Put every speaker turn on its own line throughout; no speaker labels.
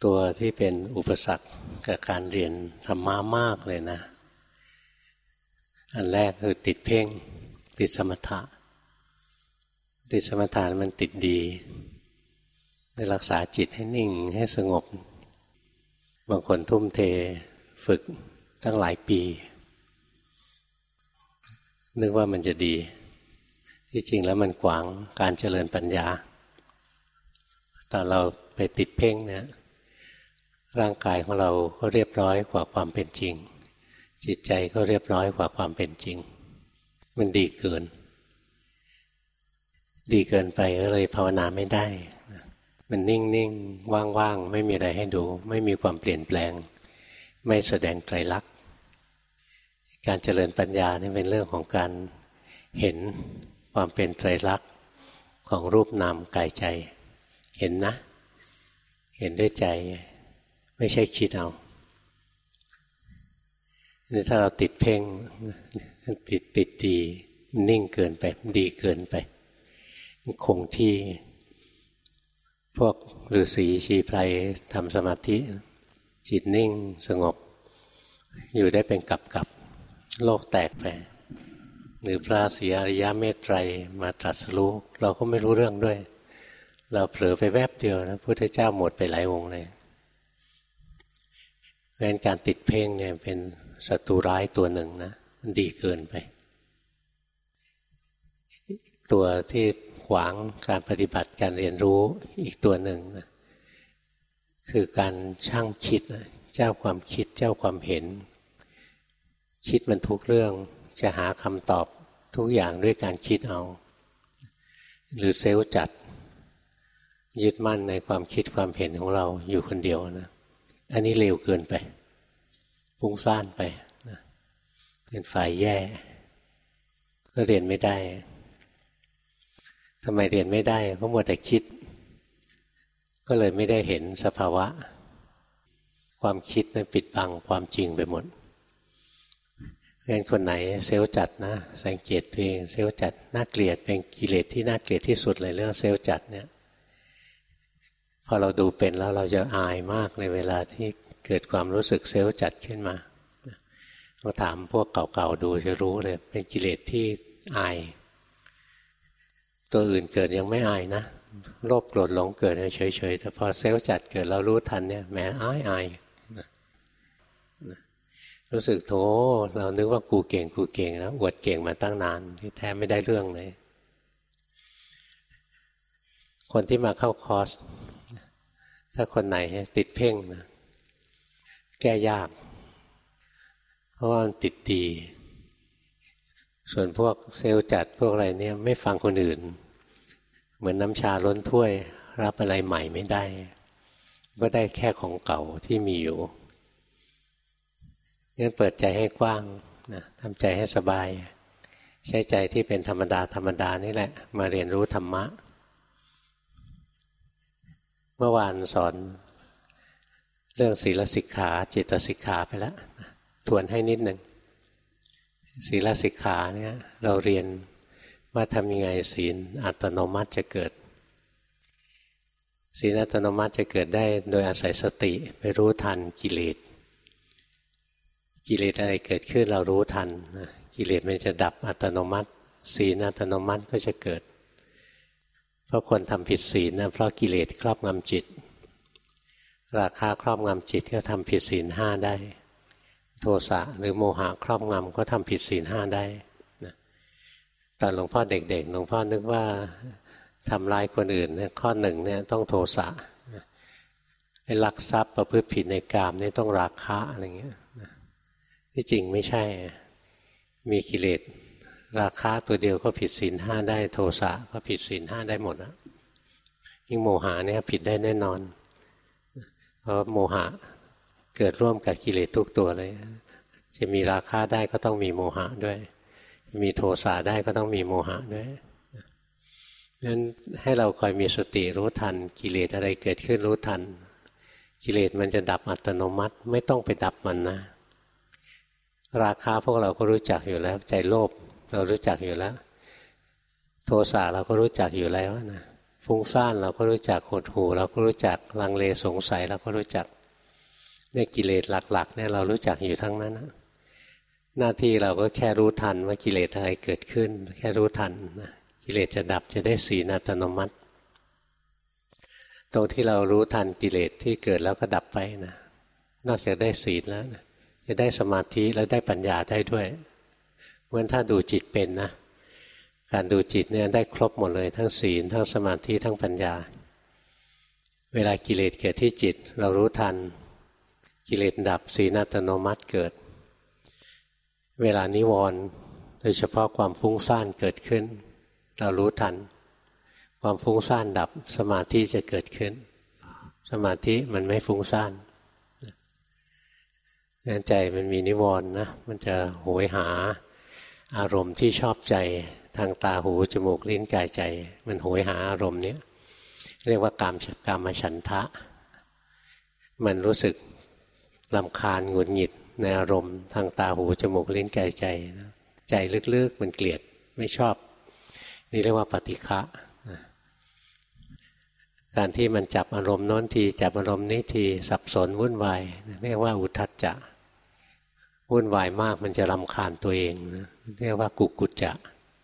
ตัวที่เป็นอุปสรรคกับการเรียนธรรมะมากเลยนะอันแรกคือติดเพ่งติดสมถะติดสมถะมันติดดีได้รักษาจิตให้นิ่งให้สงบบางคนทุ่มเทฝึกตั้งหลายปีนึกว่ามันจะดีที่จริงแล้วมันขวางการเจริญปัญญาตอนเราไปติดเพ่งเนี่ยร่างกายของเราก็เรียบร้อยกว่าความเป็นจริงจิตใจก็เรียบร้อยกว่าความเป็นจริงมันดีเกินไปก็เลยภาวนาไม่ได้มันนิ่งๆว่างๆไม่มีอะไรให้ดูไม่มีความเปลี่ยนแปลงไม่แสดงไตรลักษณ์การเจริญปัญญานี่เป็นเรื่องของการเห็นความเป็นไตรลักษณ์ของรูปนามกายใจเห็นนะเห็นด้วยใจไม่ใช่คิดเอานี่ถ้าเราติดเพ่งติดดีนิ่งเกินไปดีเกินไปคงที่พวกฤาษีชีไพรทำสมาธิจิตนิ่งสงบอยู่ได้เป็นกับโลกแตกไปหรือพระศรีอริยเมตไตรมาตรัสรู้เราก็ไม่รู้เรื่องด้วยเราเผลอไปแวบเดียวนะพุทธเจ้าหมดไปหลายองค์เลยเพราะฉะนั้นการติดเพ่งเนี่ยเป็นศัตรูร้ายตัวหนึ่งนะมันดีเกินไปตัวที่ขวางการปฏิบัติการเรียนรู้อีกตัวหนึ่งนะคือการช่างคิดนะเจ้าความคิดเจ้าความเห็นคิดมันทุกเรื่องจะหาคำตอบทุกอย่างด้วยการคิดเอาหรือเซลล์จัดยึดมั่นในความคิดความเห็นของเราอยู่คนเดียวนะอันนี้เร็วเกินไปฟุ้งซ่านไปนะเป็นฝ่ายแย่ก็เรียนไม่ได้ทำไมเรียนไม่ได้เพราะมัวแต่คิดก็เลยไม่ได้เห็นสภาวะความคิดนั้นปิดบังความจริงไปหมดงั้นคนไหนเซลล์จัดนะสังเกตตัวเองเซลล์จัดน่าเกลียดเป็นกิเลสที่น่าเกลียดที่สุดเลยเรื่องเซลล์จัดเนี่ยพอเราดูเป็นแล้วเราจะอายมากในเวลาที่เกิดความรู้สึกเซลล์จัดขึ้นมาเราถามพวกเก่าๆดูจะรู้เลยเป็นกิเลสที่อายตัวอื่นเกิดยังไม่อายนะโลภโกรธหลงเกิดเฉยๆแต่พอเซลล์จัดเกิดเรารู้ทันเนี่ยแหมอายรู้สึกโธ่เรานึกว่ากูเก่งนะอวดเก่งมาตั้งนานที่แท้ไม่ได้เรื่องเลยคนที่มาเข้าคอร์สถ้าคนไหนติดเพ่งนะแก้ยากเพราะว่ามันติดดีส่วนพวกเซลล์จัดพวกอะไรเนี่ยไม่ฟังคนอื่นเหมือนน้ำชาล้นถ้วยรับอะไรใหม่ไม่ได้ก็ได้แค่ของเก่าที่มีอยู่งั้นเปิดใจให้กว้างนะทำใจให้สบายใช้ใจที่เป็นธรรมดานี่แหละมาเรียนรู้ธรรมะเมื่อวานสอนเรื่องศีลสิกขาจิตสิกขาไปแล้วทวนให้นิดหนึ่งศีลสิกขาเนี่ยเราเรียนว่าทำยังไงศีลอัตโนมัติจะเกิดศีลอัตโนมัติจะเกิดได้โดยอาศัยสติไปรู้ทันกิเลสอะไรเกิดขึ้นเรารู้ทันกิเลสมันจะดับอัตโนมัติศีลอัตโนมัติก็จะเกิดเพราะคนทำผิดศีลนะเพราะกิเลสครอบงำจิตราคะครอบงำจิตก็ทำผิดศีลห้าได้โทสะหรือโมหะครอบงำก็ทำผิดศีลห้าได้ตอนหลวงพ่อเด็กๆหลวงพ่อนึกว่าทำร้ายคนอื่นเนี่ยข้อหนึ่งเนี่ยต้องโทสะไอ้ลักทรัพย์ประพฤติผิดในกามนี่ต้องราคะอะไรเงี้ยที่จริงไม่ใช่มีกิเลสราคะตัวเดียวก็ผิดศีลห้าได้โทสะก็ผิดศีลห้าได้หมดนะยิ่งโมหะเนี่ยผิดได้แน่นอนเพราะโมหะเกิดร่วมกับกิเลสทุกตัวเลยจะมีราคะได้ก็ต้องมีโมหะด้วยจะมีโทสะได้ก็ต้องมีโมหะด้วยงั้นให้เราคอยมีสติรู้ทันกิเลสอะไรเกิดขึ้นรู้ทันกิเลสมันจะดับอัตโนมัติไม่ต้องไปดับมันนะราคะพวกเราก็รู้จักอยู่แล้วใจโลภเรารู้จักอยู่แล้วโทสะเราก็รู้จักอยู่แล้วนะฟุ้งซ่านเราก็รู้จักหดหู่เราก็รู้จักลังเลสงสัยเราก็รู้จักเนี่ยกิเลสหลักๆเนี่ยเรารู้จักอยู่ทั้งนั้นนะหน้าที่เราก็แค่รู้ทันว่ากิเลสอะไรเกิดขึ้นแค่รู้ทันนะกิเลสจะดับจะได้ศีลอัตโนมัติตรงที่เรารู้ทันกิเลสที่เกิดแล้วก็ดับไปนะนอกจากได้ศีลแล้วนะจะได้สมาธิแล้วได้ปัญญาได้ด้วยเพราะฉะนั้นถ้าดูจิตเป็นนะการดูจิตเนี่ยได้ครบหมดเลยทั้งศีลทั้งสมาธิทั้งปัญญาเวลากิเลสเกิดที่จิตเรารู้ทันกิเลสดับศีลอัตโนมัติเกิดเวลานิวรณ์โดยเฉพาะความฟุ้งซ่านเกิดขึ้นเรารู้ทันความฟุ้งซ่านดับสมาธิจะเกิดขึ้นสมาธิมันไม่ฟุ้งซ่านงั้นใจมันมีนิวรณ์นะมันจะโหยหาอารมณ์ที่ชอบใจทางตาหูจมูกลิ้นกายใจมันโหยหาอารมณ์นี้เรียกว่ากามฉันทะมันรู้สึกรำคาญหงุดหงิดในอารมณ์ทางตาหูจมูกลิ้นกายใจใจลึกๆมันเกลียดไม่ชอบนี่เรียกว่าปฏิฆะการที่มันจับอารมณ์โน้นทีจับอารมณ์นี้ทีสับสนวุ่นวายเรียกว่าอุทธัจจะวุ่นวายมากมันจะรำคาญตัวเองเรียกว่ากุกุจจะ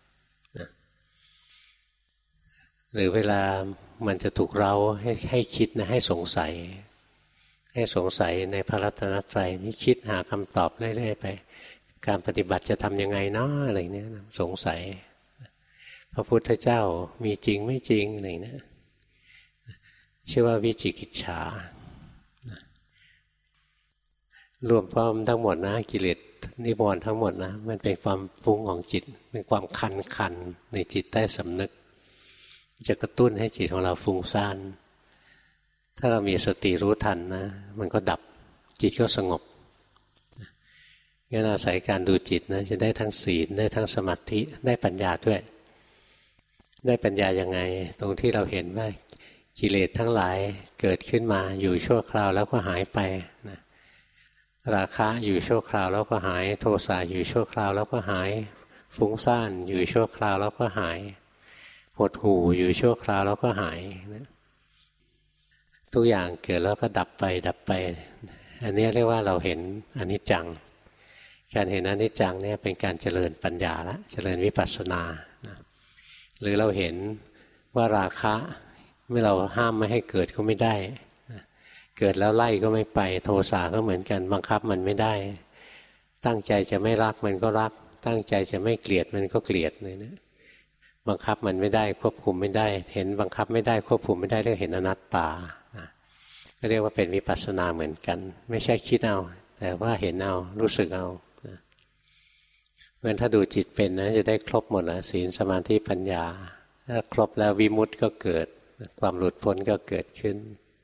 หรือเวลามันจะถูกเร้าให้คิดนะให้สงสัยในพระรัตนตรัยนี่คิดหาคำตอบเรื่อยๆไปการปฏิบัติจะทำยังไงเนาะอะไรเนี้ยสงสัยพระพุทธเจ้ามีจริงไม่จริงอะไรเนี้ยชื่อว่าวิจิกิจฉารวมพร้อมทั้งหมดนะกิเลสนิวรณ์ทั้งหมดนะมันเป็นความฟุ้งของจิตเป็นความคันในจิตใต้สำนึกจะกระตุ้นให้จิตของเราฟุ้งซ่านถ้าเรามีสติรู้ทันนะมันก็ดับจิตก็สงบงั้นอาศัยการดูจิตนะจะได้ทั้งศีลได้ทั้งสมาธิได้ปัญญาด้วยได้ปัญญายังไงตรงที่เราเห็นว่ากิเลสทั้งหลายเกิดขึ้นมาอยู่ชั่วคราวแล้วก็หายไปนะราคะอยู่ชั่วคราวแล้วก็หายโทสะอยู่ชั่วคราวแล้วก็หายฟุ้งซ่านอยู่ชั่วคราวแล้วก็หายหดหู่อยู่ชั่วคราวแล้วก็หายนะทุกอย่างเกิดแล้วก็ดับไปอันนี้เรียกว่าเราเห็นอนิจจังการเห็นอนิจจังเนี่ยเป็นการเจริญปัญญาละเจริญวิปัสสนานะหรือเราเห็นว่าราคะเมื่อเราห้ามไม่ให้เกิดก็ไม่ได้เกิดแล้วไล่ก็ไม่ไปโทสะก็เหมือนกันบังคับมันไม่ได้ตั้งใจจะไม่รักมันก็รักตั้งใจจะไม่เกลียดมันก็เกลียดเลยนะบังคับมันไม่ได้ควบคุมไม่ได้เห็นบังคับไม่ได้ควบคุมไม่ได้เรียกเห็นอนัตตาก็เรียกว่าเป็นวิปัสสนาเหมือนกันไม่ใช่คิดเอาแต่ว่าเห็นเอารู้สึกเอาเพราะฉะนั้นถ้าดูจิตเป็นนะจะได้ครบหมดแล้วศีลสมาธิปัญญาถ้าครบแล้ววิมุตติก็เกิดความหลุดพ้นก็เกิดขึ้น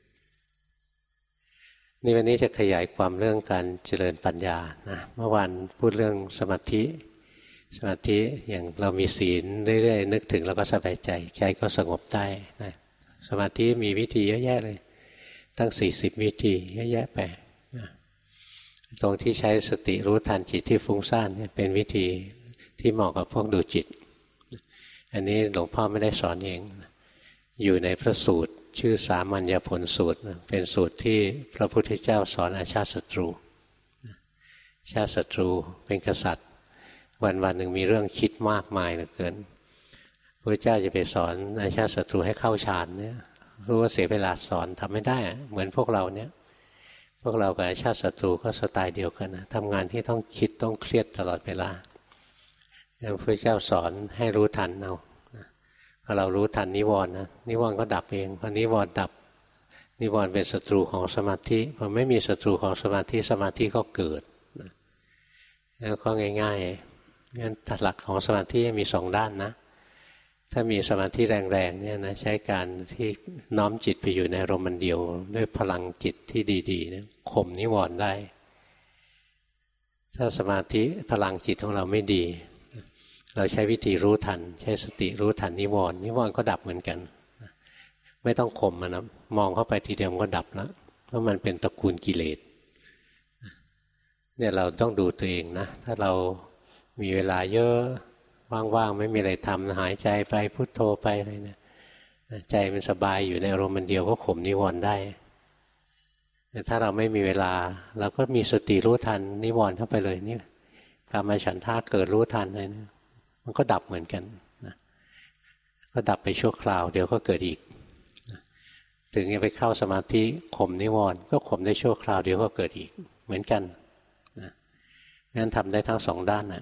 นี่วันนี้จะขยายความเรื่องการเจริญปัญญานะเมื่อวานพูดเรื่องสมาธิอย่างเรามีศีลเรื่อยๆนึกถึงแล้วก็สบายใจใจก็สงบได้นะสมาธิมีวิธีเยอะแยะเลยตั้ง40วิธีเยอะแยะไปนะตรงที่ใช้สติรู้ทันจิตที่ฟุ้งซ่านเนี่ยเป็นวิธีที่เหมาะกับพวกดูจิตอันนี้หลวงพ่อไม่ได้สอนเองอยู่ในพระสูตรชื่อสามัญญผลสูตรเป็นสูตรที่พระพุทธเจ้าสอนอาชาติศัตรูชาติศัตรูเป็นกษัตริย์วันหนึ่งมีเรื่องคิดมากมายเหลือเกินพระเจ้าจะไปสอนอาชาติศัตรูให้เข้าฌานเนี่ยรู้ว่าเสียเวลาสอนทำไม่ได้เหมือนพวกเราเนี่ยพวกเรากับอาชาติศัตรูก็สไตล์เดียวกันนะทำงานที่ต้องคิดต้องเครียดตลอดเวลาพระเจ้าสอนให้รู้ทันเอาพอเรารู้ทันนิวรณ์นะนิวรณ์ก็ดับเองพอนิวรณ์ดับนิวรณ์เป็นศัตรูของสมาธิพอไม่มีศัตรูของสมาธิก็เกิดแล้วก็ง่ายๆงั้นหลักของสมาธิมี2ด้านนะถ้ามีสมาธิแรงๆเนี่ยนะใช้การที่น้อมจิตไปอยู่ในอารมณ์เดียวด้วยพลังจิตที่ดีๆนะข่มนิวรณ์ได้ถ้าสมาธิพลังจิตของเราไม่ดีเราใช้วิธีรู้ทันใช้สติรู้ทันนิวรณ์ก็ดับเหมือนกันไม่ต้องข่มมันนะมองเข้าไปทีเดียวมันก็ดับแล้วเพราะมันเป็นตระกูลกิเลสเนี่ยเราต้องดูตัวเองนะถ้าเรามีเวลาเยอะว่างๆไม่มีอะไรทำหายใจไปพุทโธไปอะไรเนี่ยใจมันสบายอยู่ในอารมณ์มันเดียวก็ข่มนิวรณ์ได้แต่ถ้าเราไม่มีเวลาเราก็มีสติรู้ทันนิวรณ์เข้าไปเลยนี่กามฉันทะเกิดรู้ทันเลยนะมันก็ดับเหมือนกันนะก็ดับไปชั่วคราวเดี๋ยวก็เกิดอีกนะถึงจะไปเข้าสมาธิข่มนิวรณ์ก็ข่มได้ชั่วคราวเดี๋ยวก็เกิดอีกเหมือนกันนะงั้นทำได้ทั้งสองด้านนะ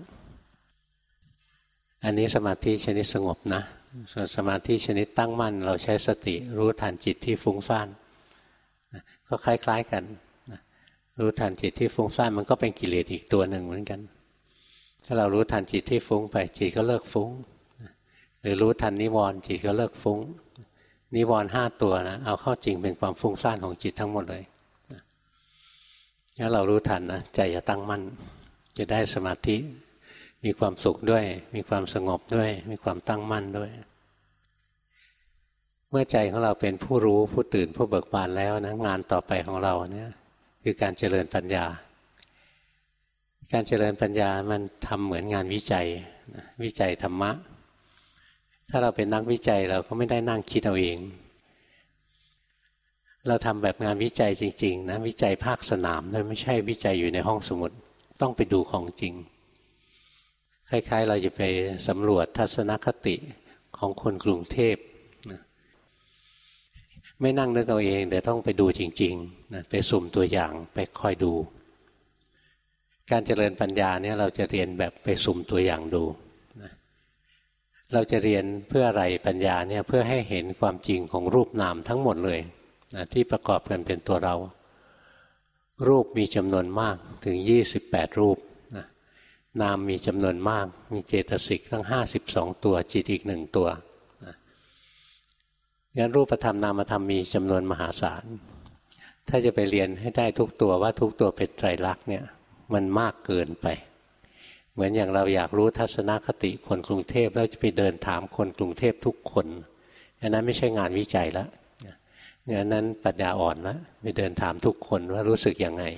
อันนี้สมาธิชนิดสงบนะส่วนสมาธิชนิดตั้งมั่นเราใช้สติรู้ทันจิตที่ฟุ้งซ่านก็คล้ายๆกันรู้ทันจิตที่ฟุ้งซ่านมันก็เป็นกิเลสอีกตัวหนึ่งเหมือนกันถ้าเรารู้ทันจิตที่ฟุ้งไปจิตก็เลิกฟุ้งหรือรู้ทันนิวรณ์จิตก็เลิกฟุ้งนิวรณ์5ตัวนะเอาเข้าจริงเป็นความฟุ้งซ่านของจิตทั้งหมดเลยถ้าเรารู้ทันนะใจจะตั้งมั่นจะได้สมาธิมีความสุขด้วยมีความสงบด้วยมีความตั้งมั่นด้วยเมื่อใจของเราเป็นผู้รู้ผู้ตื่นผู้เบิกบานแล้วนะงานต่อไปของเราเนี่ยคือการเจริญปัญญาการเจริญปัญญามันทำเหมือนงานวิจัยวิจัยธรรมะถ้าเราเป็นนักวิจัยเราก็ไม่ได้นั่งคิดเอาเองเราทำแบบงานวิจัยจริงๆนะวิจัยภาคสนามด้วยไม่ใช่วิจัยอยู่ในห้องสมุดต้องไปดูของจริงคล้ายๆเราจะไปสำรวจทัศนคติของคนกรุงเทพนะไม่นั่งนึกเอาเองแต่ต้องไปดูจริงๆนะไปสุ่มตัวอย่างไปคอยดูการเจริญปัญญาเนี่ยเราจะเรียนแบบไปสุ่มตัวอย่างดูนะเราจะเรียนเพื่ออะไรปัญญาเนี่ยเพื่อให้เห็นความจริงของรูปนามทั้งหมดเลยนะที่ประกอบกันเป็นตัวเรารูปมีจำนวนมากถึง28รูปนามมีจำนวนมากมีเจตสิกทั้ง52ตัวจิตอีก1ตัวงั้นรูปธรรมนามธรรมมีจำนวนมหาศาลถ้าจะไปเรียนให้ได้ทุกตัวว่าทุกตัวเป็นไตรลักษณ์เนี่ยมันมากเกินไปเหมือนอย่างเราอยากรู้ทัศนคติคนกรุงเทพแล้วจะไปเดินถามคนกรุงเทพทุกคนอันนั้นไม่ใช่งานวิจัยแล้วงั้นนั้นปัญญาอ่อนแล้วไปเดินถามทุกคนว่ารู้สึกยังไง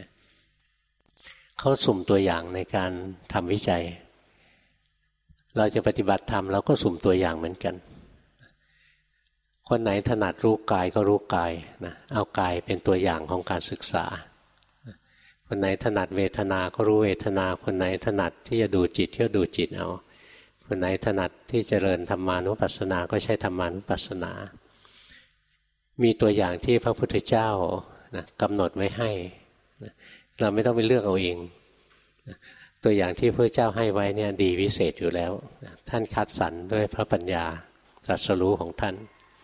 เขาสุ่มตัวอย่างในการทำวิจัยเราจะปฏิบัติธรรมเราก็สุ่มตัวอย่างเหมือนกันคนไหนถนัดรู้กายก็รู้กายนะเอากายเป็นตัวอย่างของการศึกษาคนไหนถนัดเวทนาก็รู้เวทนาคนไหนถนัดที่จะดูจิตก็ดูจิตเอาคนไหนถนัดที่เจริญธรรมานุปัสสนาก็ใช้ธรรมานุปัสสนามีตัวอย่างที่พระพุทธเจ้านะกำหนดไว้ให้นะเราไม่ต้องไปเลือกเอาเองนะตัวอย่างที่พระเจ้าให้ไว้เนี่ยดีวิเศษอยู่แล้วนะท่านคัดสรรด้วยพระปัญญาตรัสรู้ของท่าน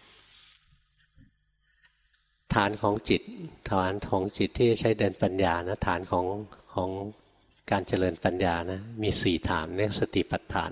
ฐานของจิตฐานของจิตที่ใช้เดินปัญญานะฐานของการเจริญปัญญานะมี4ฐานเรียกสติปัฏฐาน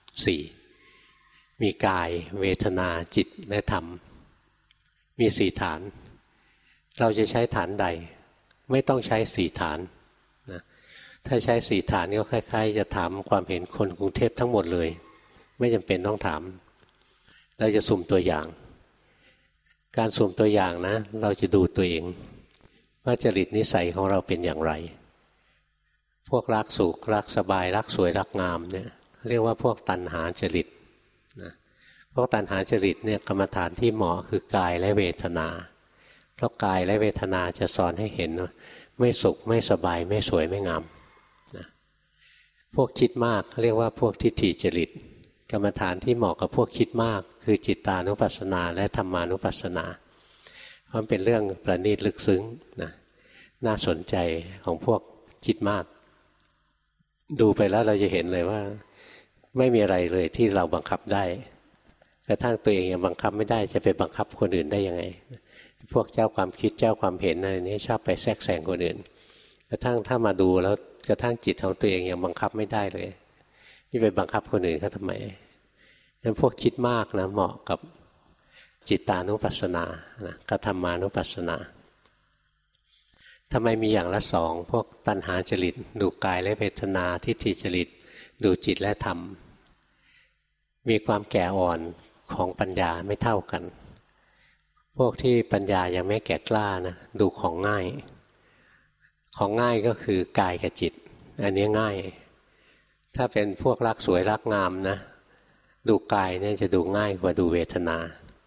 4มีกายเวทนาจิตและธรรมมี4ฐานเราจะใช้ฐานใดไม่ต้องใช้4ฐานนะถ้าใช้4ฐานก็คล้ายๆจะถามความเห็นคนกรุงเทพทั้งหมดเลยไม่จำเป็นต้องถามเราจะสุ่มตัวอย่างการสุ่มตัวอย่างนะเราจะดูตัวเองว่าจริตนิสัยของเราเป็นอย่างไรพวกรักสุขรักสบายรักสวยรักงามเนี่ยเรียกว่าพวกตัณหาจริตนะพวกตัณหาจริตเนี่ยกรรมฐานที่เหมาะคือกายและเวทนาเพราะกายและเวทนาจะสอนให้เห็นว่าไม่สุขไม่สบายไม่สวยไม่งามนะพวกคิดมากเรียกว่าพวกทิฏฐิจริตกรรมฐานที่เหมาะกับพวกคิดมากคือจิตตานุปัสสนาและธรรมานุปัสสนาเพราะเป็นเรื่องประณีตลึกซึ้งนะน่าสนใจของพวกคิดมากดูไปแล้วเราจะเห็นเลยว่าไม่มีอะไรเลยที่เราบังคับได้กระทั่งตัวเองยังบังคับไม่ได้จะไปบังคับคนอื่นได้ยังไงพวกเจ้าความคิดเจ้าความเห็นอะไรนี้ชอบไปแทรกแซงคนอื่นกระทั่งถ้ามาดูแล้วกระทั่งจิตของตัวเองยังบังคับไม่ได้เลยนี่ไปบังคับคนอื่นเขาทำไมงั้นพวกคิดมากนะเหมาะกับจิตตานุปัสสนานะกับธรรมานุปัสสนาทำไมมีอย่างละ2พวกตัณหาจริตดูกายและเวทนาทิฏฐิจริตดูจิตและธรรมมีความแก่อ่อนของปัญญาไม่เท่ากันพวกที่ปัญญายังไม่แก่กล้านะดูของง่ายของง่ายก็คือกายกับจิตอันนี้ง่ายถ้าเป็นพวกรักสวยรักงามนะดูกายเนี่ยจะดูง่ายกว่าดูเวทนา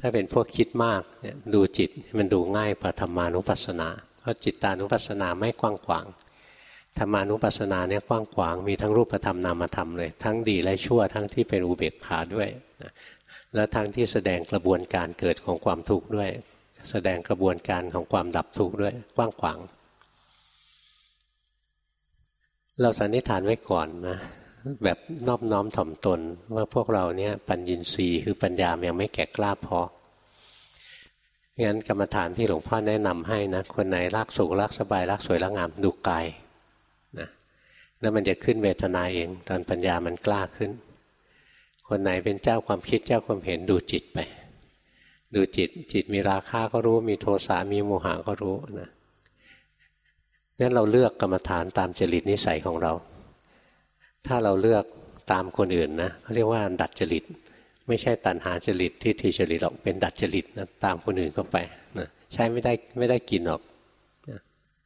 ถ้าเป็นพวกคิดมากเนี่ยดูจิตมันดูง่ายกว่าธรรมานุปัสสนาเพราะจิตตานุปัสสนาไม่กว้างขวางธรรมานุปัสสนาเนี่ยกว้างขวางมีทั้งรูปธรรมนามธรรมเลยทั้งดีและชั่วทั้งที่เป็นอุเบกขาด้วยนะแล้วทั้งที่แสดงกระบวนการเกิดของความทุกข์ด้วยแสดงกระบวนการของความดับทุกข์ด้วยกว้างขวางเราสันนิษฐานไว้ก่อนนะแบบนอบน้อมถ่อมตนว่าพวกเราเนี่ยปัญญีสีคือปัญญายังไม่แก่กล้าพองั้นกรรมฐานที่หลวงพ่อแนะนำให้นะคนไหนรักสุขรักสบายรักสวยรักงามดูกายนะแล้วมันจะขึ้นเวทนาเองตอนปัญญามันกล้าขึ้นคนไหนเป็นเจ้าความคิดเจ้าความเห็นดูจิตไปดูจิตจิตมีราคะก็รู้มีโทสะมีโมหะก็รู้นะงั้นเราเลือกกรรมฐานตามจริตนิสัยของเราถ้าเราเลือกตามคนอื่นนะเขาเรียกว่าดัดจริตไม่ใช่ตัณหาจริตทิฏฐิจริตหรอกเป็นดัดจริตนะตามคนอื่นเข้าไปนะใช้ไม่ได้กินหรอกนะ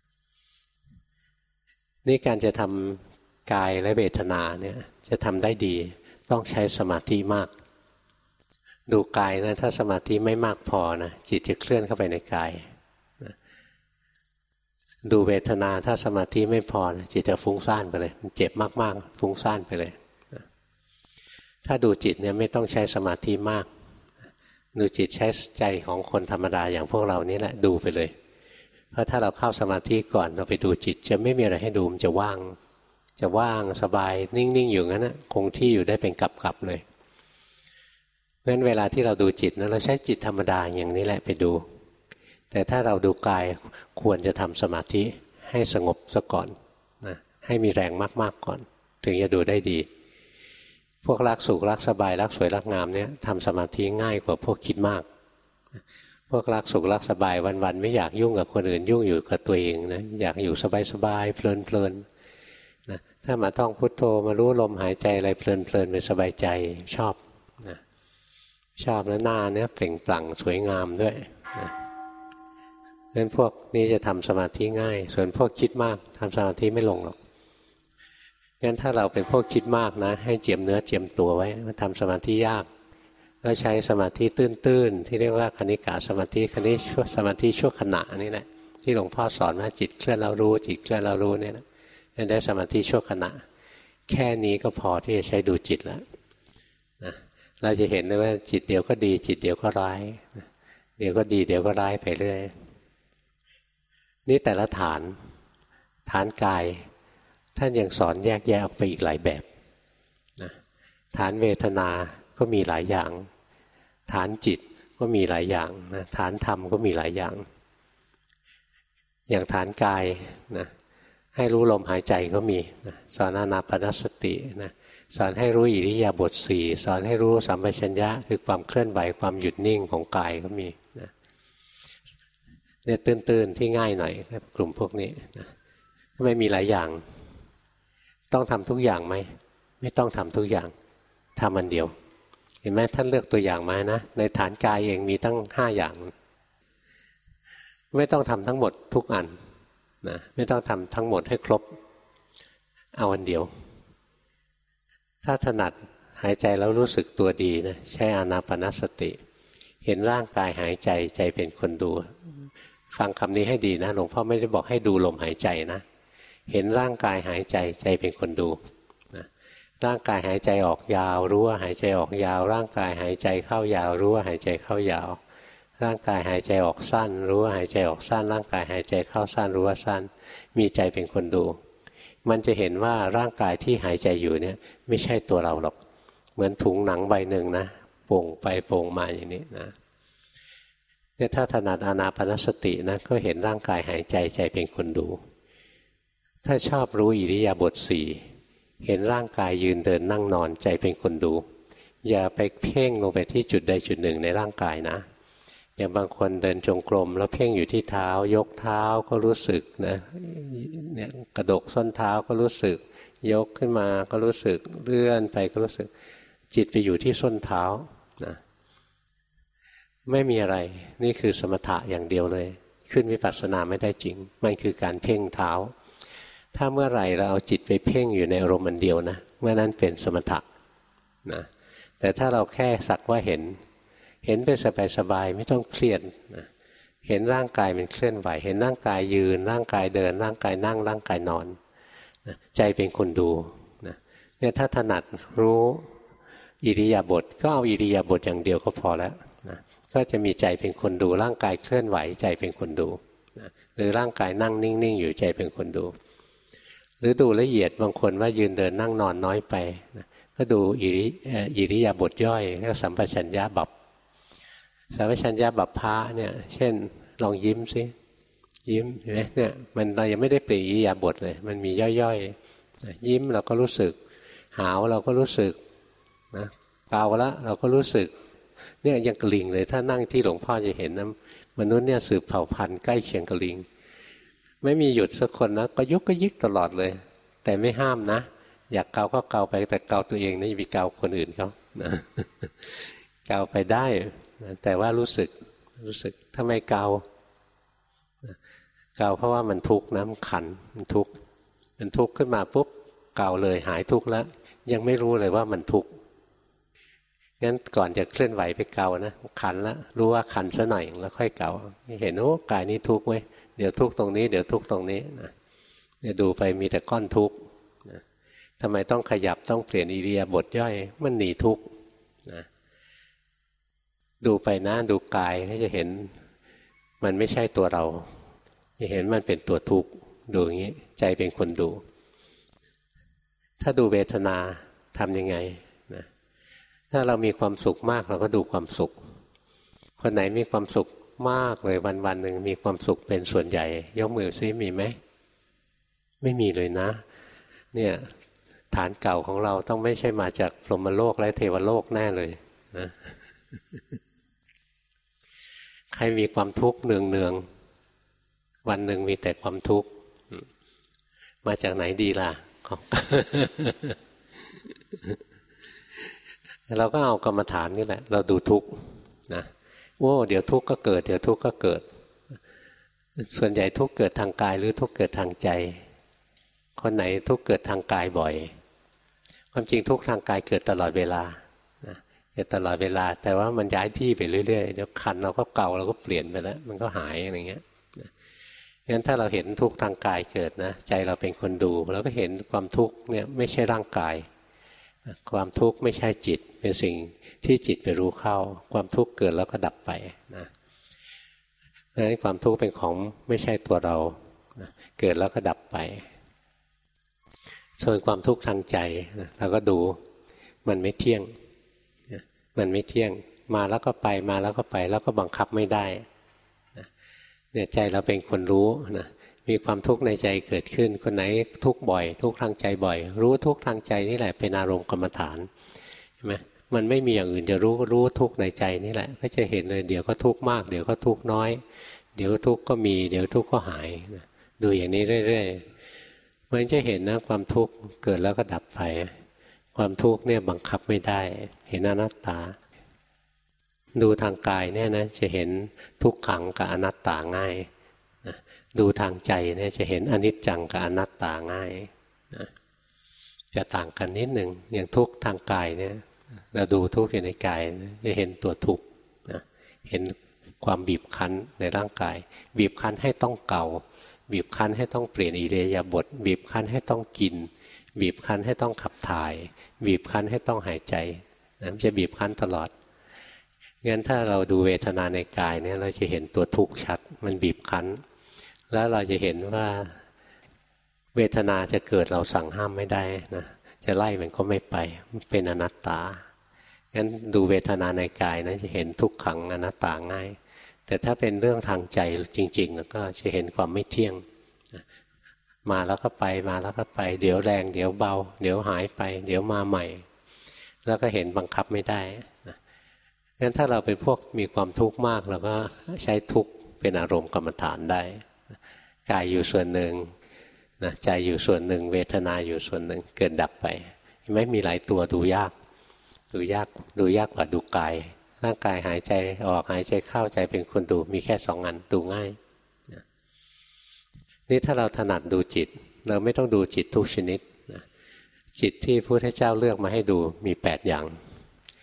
นี่การจะทำกายและเวทนาเนี่ยจะทำได้ดีต้องใช้สมาธิมากดูกายนะถ้าสมาธิไม่มากพอนะจิตจะเคลื่อนเข้าไปในกายนะดูเวทนาถ้าสมาธิไม่พอนะจิตจะฟุ้งซ่านไปเลยมันเจ็บมากๆฟุ้งซ่านไปเลยนะถ้าดูจิตเนี่ยไม่ต้องใช้สมาธิมากดูจิตใช้ใจของคนธรรมดาอย่างพวกเรานี่แหละดูไปเลยเพราะถ้าเราเข้าสมาธิก่อนเราไปดูจิตจะไม่มีอะไรให้ดูมันจะว่างสบายนิ่งๆอยู่งั้นนะคงที่อยู่ได้เป็นกลับๆเลยเพราะฉะนั้นเวลาที่เราดูจิตนะเราใช้จิตธรรมดาอย่างนี้แหละไปดูแต่ถ้าเราดูกายควรจะทำสมาธิให้สงบซะก่อนนะให้มีแรงมากๆก่อนถึงจะดูได้ดีพวกรักสุขรักสบายรักสวยรักงามเนี่ยทำสมาธิง่ายกว่าพวกคิดมากพวกรักสุขรักสบายวันๆไม่อยากยุ่งกับคนอื่นยุ่งอยู่กับตัวเองนะอยากอยู่สบายๆเพลินๆนะถ้ามาท่องพุทโธมารู้ลมหายใจอะไรเพลินเป็นสบายใจชอบนะชอบแล้วหน้าเนี่ยเปล่งปลั่งสวยงามด้วยนะเพราะฉะนั้นพวกนี้จะทำสมาธิง่ายส่วนพวกคิดมากทำสมาธิไม่ลงหรอกงั้นถ้าเราเป็นพวกคิดมากนะให้เจียมเนื้อเจียมตัวไว้มันทำสมาธิยากก็ใช้สมาธิตื้นๆที่เรียกว่าคณิกะสมาธิสมาธิชั่วขณะนี่แหละที่หลวงพ่อสอนว่าจิตเคลื่อนเรารู้จิตเคลื่อนเรารู้เนี่ยนะได้สมาธิชั่วขณะแค่นี้ก็พอที่จะใช้ดูจิตแล้วนะเราจะเห็นได้ว่าจิตเดี๋ยวก็ดีจิตเดี๋ยวก็ร้ายเดี๋ยวก็ดีเดี๋ยวก็ร้ายไปเรื่อยนี่แต่ละฐานกายท่านยังสอนแยกแยะออกไปอีกหลายแบบนะฐานเวทนาก็มีหลายอย่างฐานจิตก็มีหลายอย่างนะฐานธรรมก็มีหลายอย่างอย่างฐานกายนะให้รู้ลมหายใจก็มีนะสอนอานาปานสตินะสอนให้รู้อิริยาบถสี่สอนให้รู้สัมปชัญญะคือความเคลื่อนไหวความหยุดนิ่งของกายก็มีนะเนี่ยตื้นๆที่ง่ายหน่อยกลุ่มพวกนี้นะทำไมมีหลายอย่างต้องทำทุกอย่างไหมไม่ต้องทำทุกอย่างทำอันเดียวเห็นไหมท่านเลือกตัวอย่างมานะในฐานกายเองมีตั้ง5อย่างไม่ต้องทำทั้งหมดทุกอันนะไม่ต้องทำทั้งหมดให้ครบเอาอันเดียวถ้าถนัดหายใจแล้วรู้สึกตัวดีนะใช้อานาปานสติเห็นร่างกายหายใจใจเป็นคนดูฟังคำนี้ให้ดีนะหลวงพ่อไม่ได้บอกให้ดูลมหายใจนะเห็นร่างกายหายใจใจเป็นคนดูนะร่างกายหายใจออกยาวรู้ว่าหายใจออกยาวร่างกายหายใจเข้ายาวรู้ว่าหายใจเข้ายาวร่างกายหายใจออกสั้นรู้ว่าหายใจออกสั้นร่างกายหายใจเข้าสั้นรู้ว่าสั้นมีใจเป็นคนดูมันจะเห็นว่าร่างกายที่หายใจอยู่เนี่ยไม่ใช่ตัวเราหรอกเหมือนถุงหนังใบหนึ่งนะโป่งไปโป่งมาอย่างนี้นะเนี่ยถ้าถนัดอานาปานสตินะก็เห็นร่างกายหายใจใจเป็นคนดูถ้าชอบรู้อิริยาบถสี่เห็นร่างกายยืนเดินนั่งนอนใจเป็นคนดูอย่าไปเพ่งลงไปที่จุดใดจุดหนึ่งในร่างกายนะอย่างบางคนเดินจงกรมแล้วเพ่งอยู่ที่เท้ายกเท้าก็รู้สึกนะเนี่ยกระดกส้นเท้าก็รู้สึกยกขึ้นมาก็รู้สึกเลื่อนไปก็รู้สึกจิตไปอยู่ที่ส้นเท้านะไม่มีอะไรนี่คือสมถะอย่างเดียวเลยขึ้นวิปัสสนาไม่ได้จริงมันคือการเพ่งเท้าถ้าเมื่อไหร่เราเอาจิตไปเพ่งอยู่ในอารมณ์อันเดียวนะเมื่อนั้นเป็นสมถะนะแต่ถ้าเราแค่สักว่าเห็นเห็นไปสบายๆไม่ต้องเครียดนะเห็นร่างกายมันเคลื่อนไหวเห็นร่างกายยืนร่างกายเดินร่างกายนั่งร่างกายนอนนะใจเป็นคนดูนะเนี่ยถ้าถนัดรู้อิริยาบถก็เอาอิริยาบถอย่างเดียวก็พอแล้วนะก็จะมีใจเป็นคนดูร่างกายเคลื่อนไหวใจเป็นคนดูนะหรือร่างกายนั่งนิ่งๆอยู่ใจเป็นคนดูหรือดูละเอียดบางคนว่ายืนเดินนั่งนอนน้อยไปนะก็ดูอิริยาบถย่อยเรียกสัมปชัญญะบัพสัมปชัญญะบัพพะเนี่ยเช่นลองยิ้มสิยิ้มเห็นไหมเนี่ยมันเรายังไม่ได้เปลี่ยนอิริยาบถเลยมันมีย่อยๆยิ้มเราก็รู้สึกหาวเราก็รู้สึกนะเกาละเราก็รู้สึกเนี่ยยังกระลิงเลยถ้านั่งที่หลวงพ่อจะเห็นนะมนุษย์เนี่ยสืบเผ่าพันธุ์ใกล้เคียงกระลิงไม่มีหยุดสักคนนะก็ยุกก็ยิกตลอดเลยแต่ไม่ห้ามนะอยากเกาก็เกาไปแต่เกาตัวเองนะอย่าไปเกาคนอื่นเขานะเกาไปได้นะแต่ว่ารู้สึกทำไมเกาเพราะว่ามันทุกข์นะมันขันมันทุกข์ขึ้นมาปุ๊บเกาเลยหายทุกข์แล้วยังไม่รู้เลยว่ามันทุกข์งั้นก่อนจะเคลื่อนไหวไปเกานะขันแล้วรู้ว่าขันซะหน่อยแล้วค่อยเกาเห็นโอ้กายนี้ทุกข์เว้ยเดี๋ยวทุกข์ตรงนี้เดี๋ยวทุกข์ตรงนี้นะเนี่ยดูไปมีแต่ก้อนทุกข์นะทำไมต้องขยับต้องเปลี่ยนอิริยาบถย่อยมันหนีทุกข์นะดูไปนะดูกายก็จะเห็นมันไม่ใช่ตัวเราจะเห็นมันเป็นตัวทุกข์ดูอย่างนี้ใจเป็นคนดูถ้าดูเวทนาทำยังไงนะถ้าเรามีความสุขมากเราก็ดูความสุขคนไหนมีความสุขมากเลยวันๆหนึ่งมีความสุขเป็นส่วนใหญ่ยกมือซิมีไหมไม่มีเลยนะเนี่ยฐานเก่าของเราต้องไม่ใช่มาจากพรหมโลกและเทวโลกแน่เลยนะ ใครมีความทุกข์เนืองๆวันหนึ่งมีแต่ความทุกข์มาจากไหนดีล่ะ เราก็เอากรรมฐานนี่แหละเราดูทุกข์นะโอ้เดี๋ยวทุกข์ก็เกิดเดี๋ยวทุกข์ก็เกิดส่วนใหญ่ทุกข์เกิดทางกายหรือทุกข์เกิดทางใจคนไหนทุกข์เกิดทางกายบ่อยความจริงทุกข์ทางกายเกิดตลอดเวลานะเกิดตลอดเวลาแต่ว่ามันย้ายที่ไปเรื่อยๆเดี๋ยวคันเราก็เก่าเราก็เปลี่ยนไปแล้วมันก็หายอะไรเงี้ยงั้นถ้าเราเห็นทุกข์ทางกายเกิดนะใจเราเป็นคนดูเราก็เห็นความทุกข์เนี่ยไม่ใช่ร่างกายความทุกข์ไม่ใช่จิตเป็นสิ่งที่จิตไปรู้เข้าความทุกข์เกิดแล้วก็ดับไปนะดังนั้นความทุกข์เป็นของไม่ใช่ตัวเรานะเกิดแล้วก็ดับไปส่วนความทุกข์ทางใจนะเราก็ดูมันไม่เที่ยงนะมันไม่เที่ยงมาแล้วก็ไปมาแล้วก็ไปแล้วก็บังคับไม่ได้นะเนี่ยใจเราเป็นคนรู้นะมีความทุกข์ในใจเกิดขึ้นคนไหนทุกข์บ่อยทุกข์ทางใจบ่อยรู้ทุกข์ทางใจนี่แหละเป็นอารมณ์กรรมฐานใช่ไหมมันไม่มีอย่างอื่นจะรู้ทุกข์ในใจนี่แหละก็จะเห็นเลยเดี๋ยวก็ทุกข์มากเดี๋ยวก็ทุกข์น้อยเดี๋ยวทุกข์ก็มีเดี๋ยวทุกข์ก็หายนะดูอย่างนี้เรื่อยๆมันจะเห็นนะความทุกข์เกิดแล้วก็ดับไปความทุกข์เนี่ยบังคับไม่ได้เห็นอนัตตาดูทางกายเนี่ยนะจะเห็นทุกขังกับอนัตตาง่ายนะดูทางใจเนี่ยจะเห็นอนิจจังกับอนัตตาง่ายนะจะต่างกันนิดหนึ่งอย่างทุกข์ทางกายเนี่ยเราดูทุกข์อยู่ในกายจะเห็นตัวทุกข์นะเห็นความบีบคั้นในร่างกายบีบคั้นให้ต้องเกาบีบคั้นให้ต้องเปลี่ยนอิริยาบถบีบคั้นให้ต้องกินบีบคั้นให้ต้องขับถ่ายบีบคั้นให้ต้องหายใจนะมันจะบีบคั้นตลอดงั้นถ้าเราดูเวทนาในกายเนี่ยเราจะเห็นตัวทุกข์ชัดมันบีบคั้นแล้วเราจะเห็นว่าเวทนาจะเกิดเราสั่งห้ามไม่ได้นะจะไล่มันก็ไม่ไปมันเป็นอนัตตางั้นดูเวทนาในกายนะจะเห็นทุกขังอนัตตาง่ายแต่ถ้าเป็นเรื่องทางใจจริงๆแล้วก็จะเห็นความไม่เที่ยงมาแล้วก็ไปมาแล้วก็ไปเดี๋ยวแรงเดี๋ยวเบาเดี๋ยวหายไปเดี๋ยวมาใหม่แล้วก็เห็นบังคับไม่ได้งั้นถ้าเราเป็นพวกมีความทุกข์มากเราก็ใช้ทุกข์เป็นอารมณ์กรรมฐานได้กายอยู่ส่วนหนึ่งนะใจอยู่ส่วนหนึ่งเวทนาอยู่ส่วนหนึ่งเกิดดับไปไม่มีหลายตัวดูยากกว่าดูกายร่างกายหายใจออกหายใจเข้าใจเป็นคนดูมีแค่2 อันดูง่ายนะนี่ถ้าเราถนัดดูจิตเราไม่ต้องดูจิตทุกชนิดนะจิตที่พระพุทธเจ้าเลือกมาให้ดูมี8 อย่าง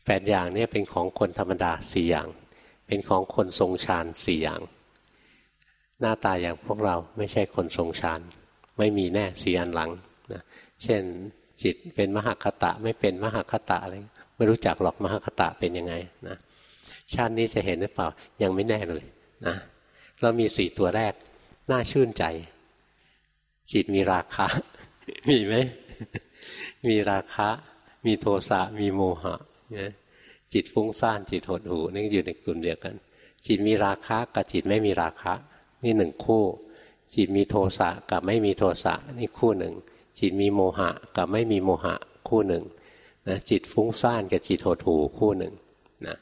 8อย่างนี้เป็นของคนธรรมดา4อย่างเป็นของคนทรงฌาน4อย่างหน้าตาอย่างพวกเราไม่ใช่คนทรงฌานไม่มีแน่4อันหลังนะเช่นจิตเป็นมหคตะไม่เป็นมหคตะอะไรไม่รู้จักหรอกมหคตะเป็นยังไงนะชาตินี้จะเห็นหรือเปล่ายังไม่แน่เลยนะเรามี4ตัวแรกน่าชื่นใจจิตมีราคะ มีไหม มีราคะมีโทสะมีโมหะจิตฟุ้งซ่านจิตหดหู่นี่อยู่ในกลุ่มเดียวกันจิตมีราคะกับจิตไม่มีราคะนี่หนึ่งคู่จิตมีโทสะกับไม่มีโทสะนี่คู่หนึ่งจิตมีโมหะกับไม่มีโมหะคู่หนึ่งนะจิตฟุ้งซ่านกับจิตหดหู่คู่หนึ่งนะ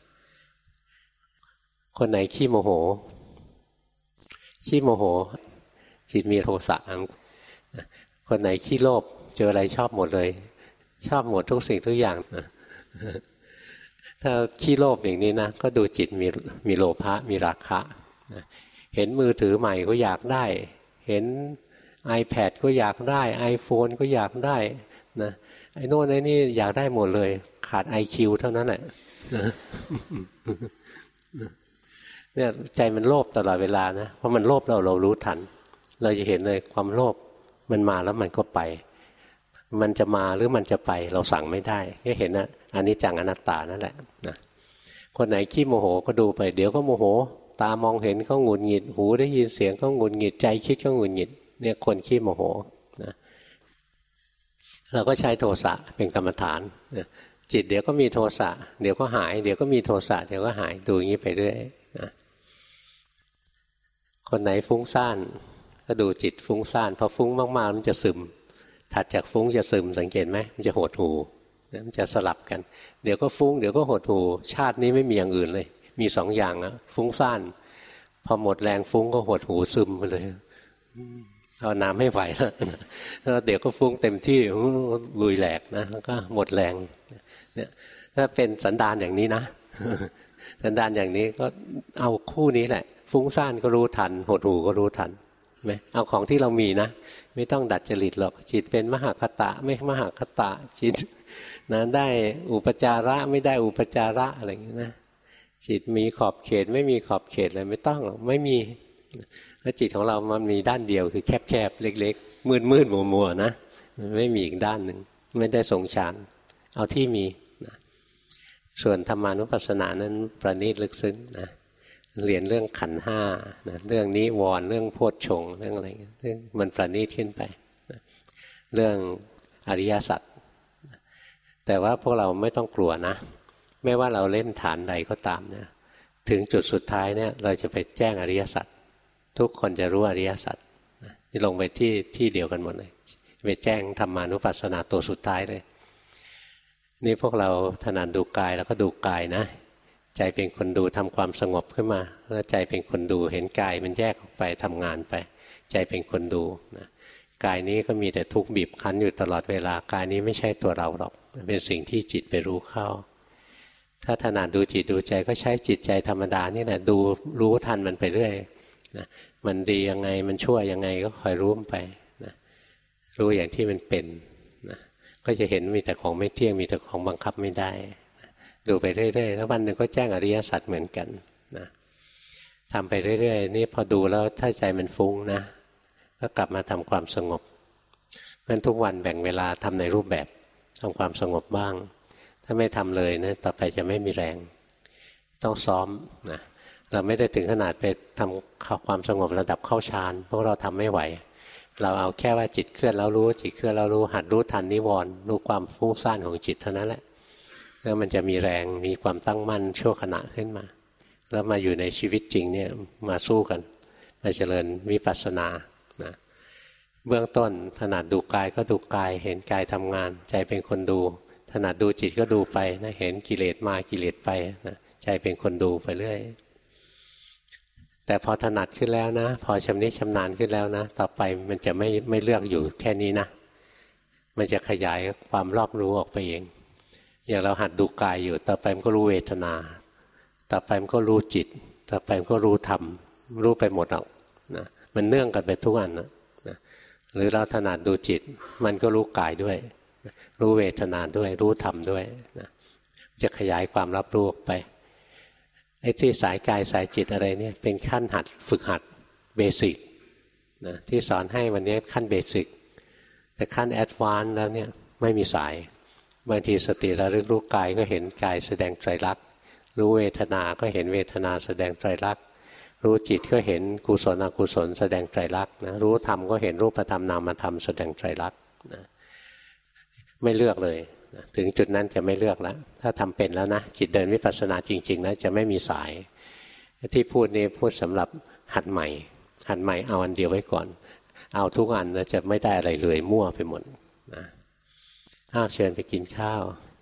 คนไหนขี้โมโหจิตมีโทสะคนไหนขี้โลภเจออะไรชอบหมดเลยชอบหมดทุกสิ่งทุกอย่างนะถ้าขี้โลภอย่างนี้นะก็ดูจิตมีโลภะมีราคะเห็นมือถือใหม่ก็อยากได้เห็น iPad ก็อยากได้ iPhone ก็อยากได้นะไอ้โน่นไอ้นี่อยากได้หมดเลยขาด IQ เท่านั้นแหละเนี่ยใจมันโลภตลอดเวลานะเพราะมันโลภเรารู้ทันเราจะเห็นเลยความโลภมันมาแล้วมันก็ไปมันจะมาหรือมันจะไปเราสั่งไม่ได้ก็เห็นนะอนิจจังอนัตตานั่นแหละนะคนไหนขี้โมโหก็ดูไปเดี๋ยวก็โมโหตามองเห็นก็หงุดหงิดหูได้ยินเสียงก็หงุดหงิดใจคิดก็หงุดหงิดเนี่ยคนขี้โมโหนะเราก็ใช้โทสะเป็นกรรมฐานนะจิตเดี๋ยวก็มีโทสะเดี๋ยวก็หายเดี๋ยวก็มีโทสะเดี๋ยวก็หายดูอย่างนี้ไปเรื่อยนะคนไหนฟุ้งซ่านก็ดูจิตฟุ้งซ่านพอฟุ้งมากๆมันจะซึมถัดจากฟุ้งจะซึมสังเกตไหมมันจะหดหู่มันจะสลับกันเดี๋ยวก็ฟุ้งเดี๋ยวก็หดหู่ชาตินี้ไม่มีอย่างอื่นเลยมีสองอย่างนะฟุ้งซ่านพอหมดแรงฟุ้งก็หดหูซึมไปเลยเอาน้ำไม่ไหวแล้วเดี๋ยวก็ฟุ้งเต็มที่ลุยแหลกนะแล้วก็หมดแรงเนี่ยถ้าเป็นสันดานอย่างนี้นะสันดานอย่างนี้ก็เอาคู่นี้แหละฟุ้งซ่านก็รู้ทันหดหูก็รู้ทันไหมเอาของที่เรามีนะไม่ต้องดัดจริตหรอกจิตเป็นมหคตะไม่มหคตะจิตนะได้อุปจาระไม่ได้อุปจาระอะไรอย่างนี้นะจิตมีขอบเขตไม่มีขอบเขตอะไรไม่ต้องหรอกไม่มีแล้วจิตของเรามันมีด้านเดียวคือแคบๆเล็กๆมืดๆมัวๆนะไม่มีอีกด้านหนึ่งไม่ได้ทรงฌานเอาที่มีนะส่วนธรรมานุปัสสนานั้นประณีตลึกซึ้งนะเรียนเรื่องขันธ์ห้านะเรื่องนิวรณ์เรื่องโพชฌงค์เรื่องอะไรเรื่องมันประณีตขึ้นไปนะเรื่องอริยสัจแต่ว่าพวกเราไม่ต้องกลัวนะไม่ว่าเราเล่นฐานใดก็ตามนะถึงจุดสุดท้ายเนี่ยเราจะไปแจ้งอริยสัจทุกคนจะรู้อริยสัจนี่ลงไปที่เดียวกันหมดเลยไปแจ้งธรรมานุปัสสนาตัวสุดท้ายเลยนี่พวกเราถนัดดูกายแล้วก็ดูกายนะใจเป็นคนดูทำความสงบขึ้นมาแล้วใจเป็นคนดูเห็นกายมันแยกออกไปทำงานไปใจเป็นคนดูนะกายนี้ก็มีแต่ทุกข์บีบคั้นอยู่ตลอดเวลากายนี้ไม่ใช่ตัวเราหรอกเป็นสิ่งที่จิตไปรู้เข้าถ้าถนัดดูจิตดูใจก็ใช้จิตใจธรรมดานี่แหละดูรู้ทันมันไปเรื่อยนะมันดียังไงมันชั่วยังไงก็คอยรู้มันไปนะรู้อย่างที่มันเป็นนะก็จะเห็นมีแต่ของไม่เที่ยงมีแต่ของบังคับไม่ได้นะดูไปเรื่อยๆแล้ววันหนึ่งก็แจ้งอริยสัจเหมือนกันนะทำไปเรื่อยๆนี่พอดูแล้วถ้าใจมันฟุ้งนะก็กลับมาทำความสงบงั้นทุกวันแบ่งเวลาทำในรูปแบบทำความสงบบ้างถ้าไม่ทำเลยนะต่อไปจะไม่มีแรงต้องซ้อมนะเราไม่ได้ถึงขนาดไปทำความสงบระดับเข้าฌานพวกเราทำไม่ไหวเราเอาแค่ว่าจิตเคลื่อนแล้วรู้จิตเคลื่อนแล้วรู้หัดรู้ทันนิวรณ์รู้ความฟุ้งซ่านของจิตเท่านั้นแหละแล้วมันจะมีแรงมีความตั้งมั่นชั่วขณะขึ้นมาแล้วมาอยู่ในชีวิตจริงเนี่ยมาสู้กันมาเจริญวิปัสสนานะเบื้องต้นถนัดดูกายก็ดูกายเห็นกายทำงานใจเป็นคนดูถนัดดูจิตก็ดูไปนะเห็นกิเลสมากิเลสไปนะใจเป็นคนดูไปเรื่อยแต่พอถนัดขึ้นแล้วนะพอชำนิชำนาญขึ้นแล้วนะต่อไปมันจะไม่เลือกอยู่แค่นี้นะมันจะขยายความรอบรู้ออกไปเองอย่างเราหัดดูกายอยู่ต่อไปมันก็รู้เวทนาต่อไปมันก็รู้จิตต่อไปมันก็รู้ธรรมรู้ไปหมดหรอกนะมันเนื่องกันไปทุกอันนะหรือเราถนัดดูจิตมันก็รู้กายด้วยรู้เวทนาด้วยรู้ธรรมด้วยนะจะขยายความรับรู้ออกไปไอ้ที่สายกายสายจิตอะไรเนี่ยเป็นขั้นหัดฝึกหัดเบสิกนะที่สอนให้วันนี้ขั้นเบสิกแต่ขั้นแอดวานซ์แล้วเนี่ยไม่มีสายบางทีสติระลึกรู้กายก็เห็นกายแสดงไตรลักษณ์รู้เวทนาก็เห็นเวทนาแสดงไตรลักษณ์รู้จิตก็เห็นกุศลอกุศลแสดงไตรลักษณ์นะรู้ธรรมก็เห็นรูปธรรมนามธรรมแสดงไตรลักษณ์นะไม่เลือกเลยนะถึงจุดนั้นจะไม่เลือกแล้วถ้าทำเป็นแล้วนะจิตเดินวิปัสสนาจริงๆนะจะไม่มีสายที่พูดนี้พูดสำหรับหัดใหม่หัดใหม่เอาอันเดียวไว้ก่อนเอาทุกอันแล้วจะไม่ได้อะไรเลยมั่วไปหมดนะเชิญไปกินข้าว